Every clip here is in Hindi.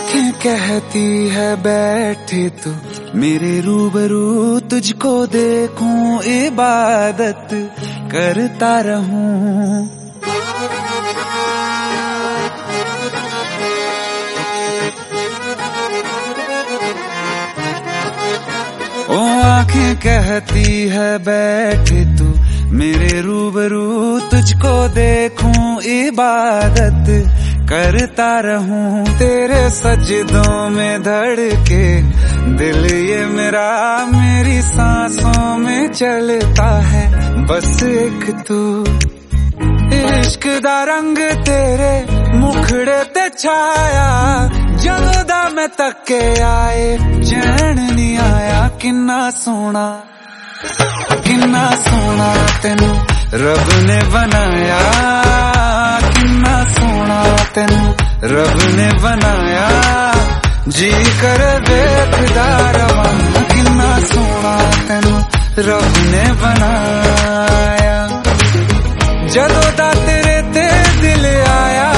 आंखें कहती है बैठे तू मेरे रूबरू, तुझको देखूं इबादत करता रहूं। ओ आंखें कहती है बैठे तू मेरे रूबरू, तुझको देखूं इबादत करता रहूं। तेरे सजदों में धड़के दिल ये मेरा, मेरी सांसों में चलता है बस एक तू। इश्क दा रंग तेरे मुखड़े ते छाया, जदों दा मैं तके आए चैन नहीं आया। किन्ना सोना तेनू रब ने बनाया, किन्ना सोना तेनू रब ने बनाया। जी कर देखदा रवां, किन्ना सोना तेनू रब ने बनाया। जदों दा तेरे ते दिल आया,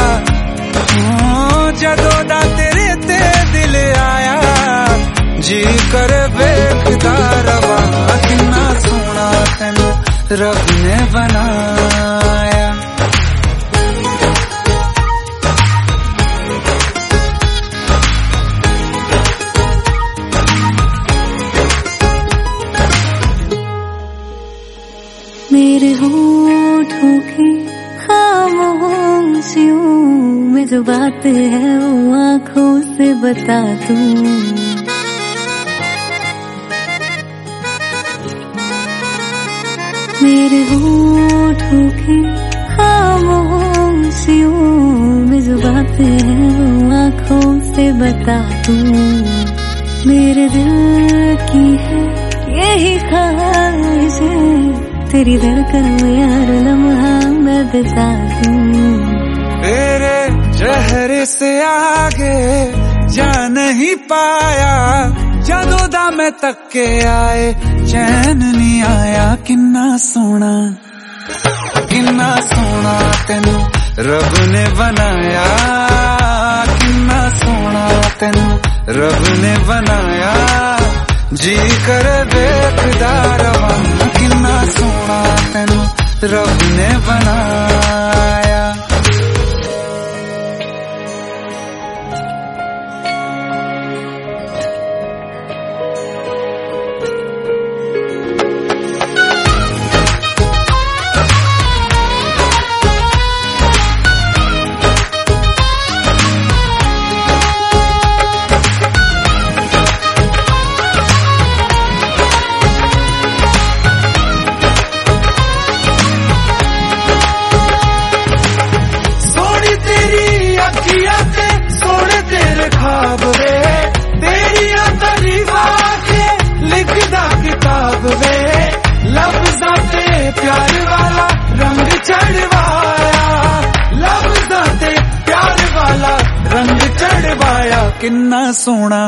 जदों दा तेरे ते दिल आया, जी कर देखदा रवां, किन्ना सोना तेनू रब ने बनाया। मेरे होठों की खामोशियों में जो बात है वो आँखों से बता दूं। मेरे होठों की खामोशियों में जो बात है वो आँखों से बता दूं। मेरे दिल की है यही ख्वाहिश है, तेरी धड़कन में हर लम्हा मैं बिता दूं। तेरे चेहरे से आगे जा नहीं पाया, जदों दा मैं तके आए चैन नहीं आया। किन्ना सोना तेनू रब ने बनाया, किन्ना सोना तेनू रब ने बनाया। जी कर देखदा रवां, किन्ना सोना तेनू रब ने बनाया। प्यार वाला रंग चढ़वाया, लफ्ज़ां ते प्यार वाला रंग चढ़वाया। किन्ना सोना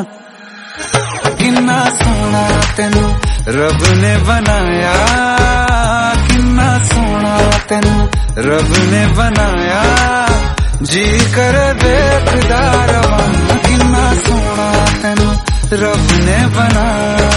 तेनू रब ने बनाया, किन्ना सोना तेनू रब ने बनाया। जी कर देखदा रवां, किन्ना सोना तेनू रब ने बनाया।